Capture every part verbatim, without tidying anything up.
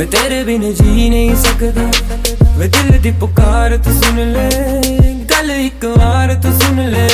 मैं तेरे बिन जी नहीं सकता। वे दिल दी पुकार तू सुन ले, गल एक बार तू सुन ले।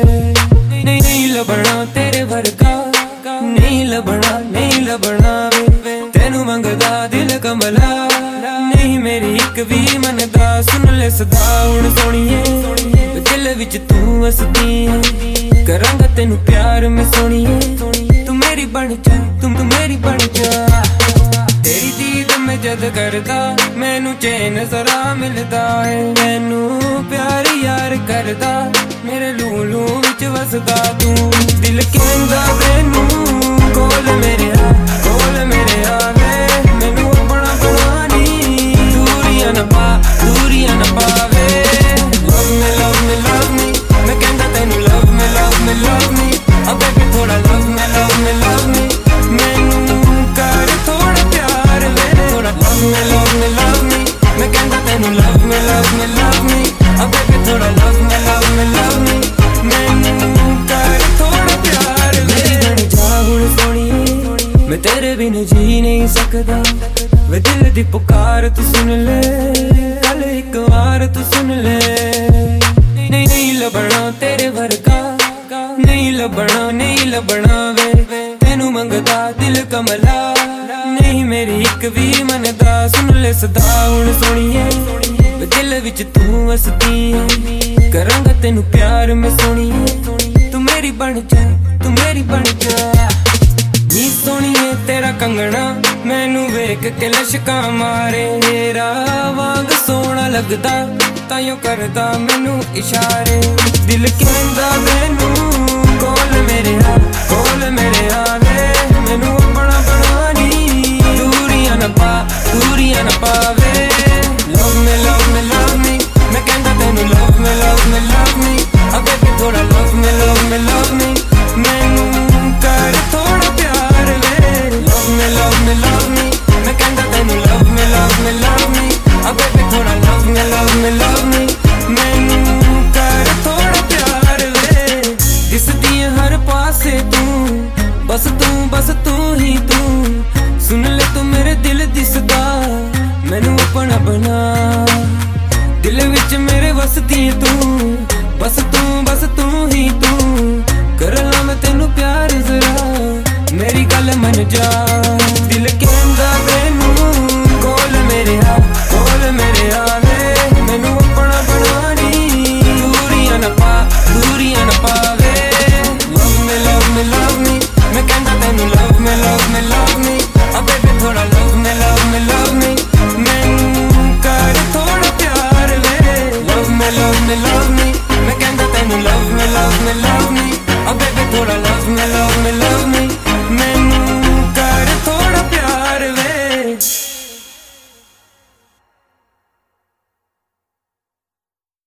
नहीं नहीं लभना तेरे वर्गा, नहीं लभना नहीं लभना वे तेनू मंगदा दिल कमला, नहीं मेरी एक भी मनदा। सुन ले सदा हुण सोहणीए, दिल विच तू वसदी है, करांगा तेनू प्यार मैं सोहणीए। तू मेरी बन जा, तुम तू मेरी बन जा। तेरी दीद मैं जद करदा मैनू चैन जरा मिलदा है, मैनू प्यार यार करदा मेरे लूलू विच वसदा तू। दिल कहंदा मैनू कोल मेरे आ, कोल मेरे आवे, मैनू अपना बनानी दूरियां न पा, दूरियां न पावे। Love me love me love me, मैं कहंदा तैनू love me love me love me, अब बेबी थोड़ा love me love me love me, मैनू कर थोड़ा प्यार वे, थोड़ा love me love me love me, मैं कहंदा तैनू love me love me love me, अब बेबी थोड़ा love me love me love me, मैनू कर थोड़ा प्यार वे। मेरी बन जा हुण सोहणीए, मैं तेरे बिन जी नहीं सकदा। वे दिल दी पुकार तू सुन ले, गल एक बार तू सुन ले। नहीं नहीं लभना तेरे वर्गा, नहीं लभना नहीं लभना वे तेनू मंगदा दिल कमला, नहीं मेरी एक भी मनदा। सुन ले सदा हुण सोहणीए, दिल विच तू वसदी है, करांगा तेनू प्यार मैं सोहणीए। तू मेरी बन जा, तू मेरी बन जा। नी सोहणीए तेरा कंगना मैनू वेख के लशका मारे, तेरा वांग सोहना लगदा ताइयों करदा मैनू इशारे। दिल कहंदा मैनू कोल मेरे आ, कोल मेरे आवे, मैनू अपना बनानी दूरियां न पा, दूरियां न पावे। Love me love me love me, मैं कहंदा तैनू love me love me love me, अब बेबी थोड़ा love me love me love me, मैनू कर थोड़ा प्यार वे। Love me love me love me, मैं कहंदा तैनू love me love me love me, अब बेबी थोड़ा love me love me love me, मैनू कर थोड़ा प्यार वे। दिसदी हर पासे तू, बस तू बस तू ही तू, सुन ले तू मेरे दिल दिसदा मैनू अपना बना। दिल विच मेरे वसदी तू, बस तू बस तू ही तू, कर ला मैं तेनू प्यार जरा मेरी गल मन जा। दिल के